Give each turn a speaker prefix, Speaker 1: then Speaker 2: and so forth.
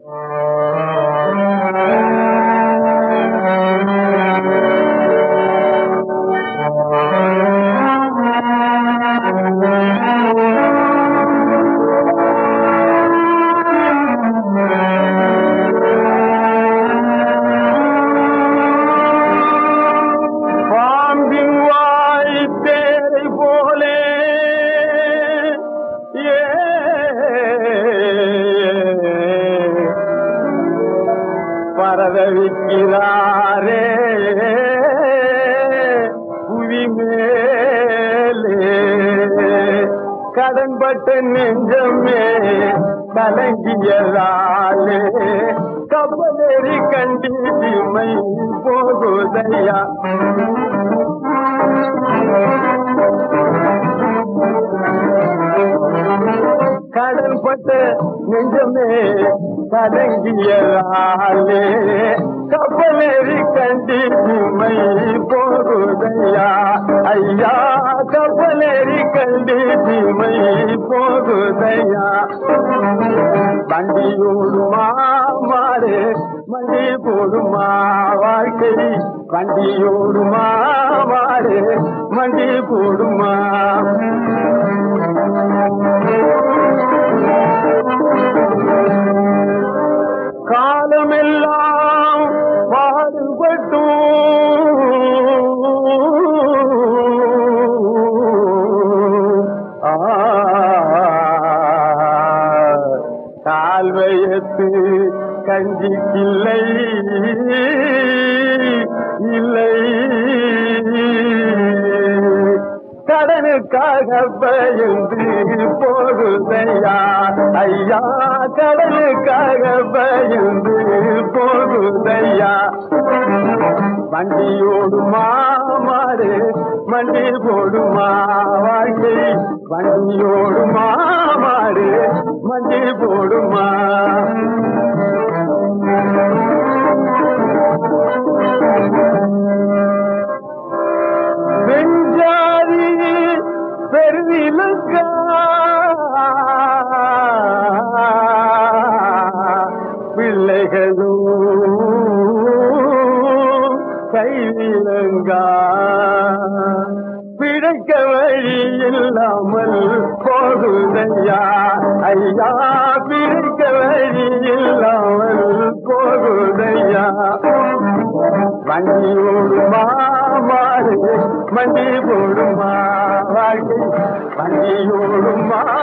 Speaker 1: பரதவிக்கிறாரே புவி மேலே கடன்பட்ட நெஞ்சமே கலங்கியதாலே கப்பலேறி கண்டிமை போகுதையா கடன்பட்ட நெஞ்சமே கலங்கியதாலே கப்பலேறி கண்டிமை போகுதையா ஐயா கப்பலேறி கண்டிமை போகுதையா வண்டியோடுமா மாறு மண்டி போடுமா வாழ்க்கை வண்டியோடுமா மாறு மண்டி போடுமா காலமெல்லாம் பாடுபட்டும் கால்வயத்து கஞ்சிக்கில்லை இல்லை கடனுக்காக பயந்து போகுதையா ஐயா கடனுக்காக பயந்து போகுதையா வண்டியோடுமா மாறு மண்டி போடுமா வாழ்க்கை வண்டியோடுமா மாறு மண்டி போடுமா வெஞ்சாதி பெருவிலங்கா பிள்ளைகளும் கைவிலங்கா பிழைக்க வழி இல்லாமல் போகுதையா ஐயா பிழைக்க வழி இல்லாமல் போகுதையா வண்டியோடுமா மாறு மண்டி போடுமா வாழ்க்கை வண்டியோடுமா